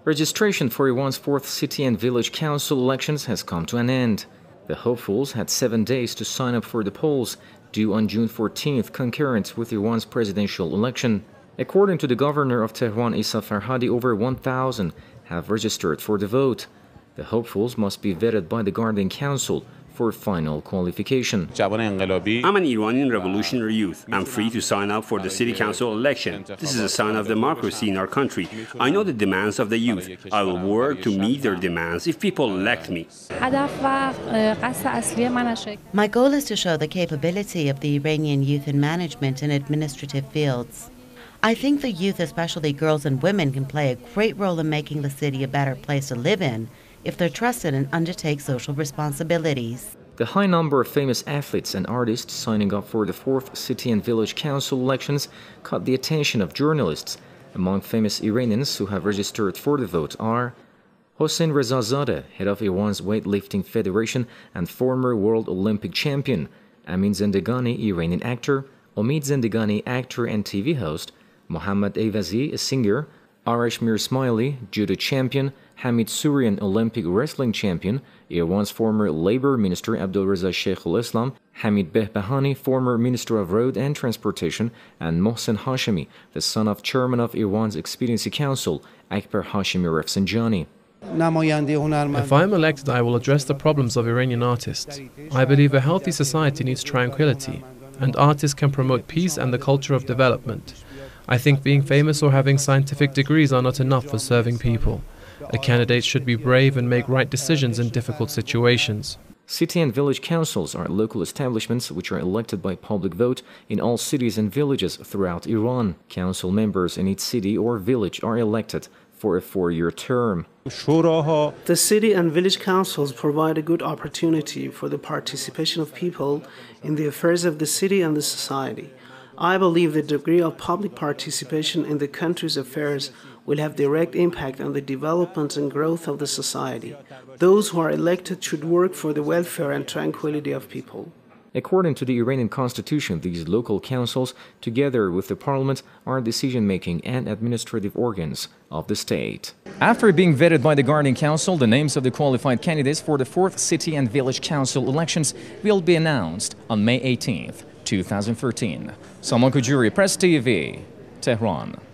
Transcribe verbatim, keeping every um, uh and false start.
Registration for Iran's fourth city and village council elections has come to an end. The hopefuls had seven days to sign up for the polls, due on June fourteenth, concurrent with Iran's presidential election. According to the governor of Tehran, Issa Farhadi, over one thousand have registered for the vote. The hopefuls must be vetted by the Guardian Council for final qualification. I'm an Iranian revolutionary youth. I'm free to sign up for the city council election. This is a sign of democracy in our country. I know the demands of the youth. I will work to meet their demands if people elect me. My goal is to show the capability of the Iranian youth in management and administrative fields. I think the youth, especially girls and women, can play a great role in making the city a better place to live in if they're trusted and undertake social responsibilities. The high number of famous athletes and artists signing up for the fourth city and village council elections caught the attention of journalists. Among famous Iranians who have registered for the vote are Hossein Rezazadeh, head of Iran's weightlifting federation and former world Olympic champion; Amin Zendegani, Iranian actor; Omid Zendegani, actor and T V host; Mohammad Evazi, a singer; Arash Mirsmaili, judo champion; Hamid Surian, Olympic wrestling champion; Iran's former labor minister Abdulreza Sheikh al-Islam; Hamid Behbahani, former minister of road and transportation; and Mohsen Hashemi, the son of chairman of Iran's Expediency Council, Akbar Hashemi Rafsanjani. If I am elected, I will address the problems of Iranian artists. I believe a healthy society needs tranquility, and artists can promote peace and the culture of development. I think being famous or having scientific degrees are not enough for serving people. A candidate should be brave and make right decisions in difficult situations. City and village councils are local establishments which are elected by public vote in all cities and villages throughout Iran. Council members in each city or village are elected for a four-year term. The city and village councils provide a good opportunity for the participation of people in the affairs of the city and the society. I believe the degree of public participation in the country's affairs will have direct impact on the development and growth of the society. Those who are elected should work for the welfare and tranquility of people. According to the Iranian constitution, these local councils, together with the parliament, are decision-making and administrative organs of the state. After being vetted by the Guardian Council, the names of the qualified candidates for the fourth City and Village Council elections will be announced on May eighteenth, two thousand thirteen. Salman Kujuri, Press T V, Tehran.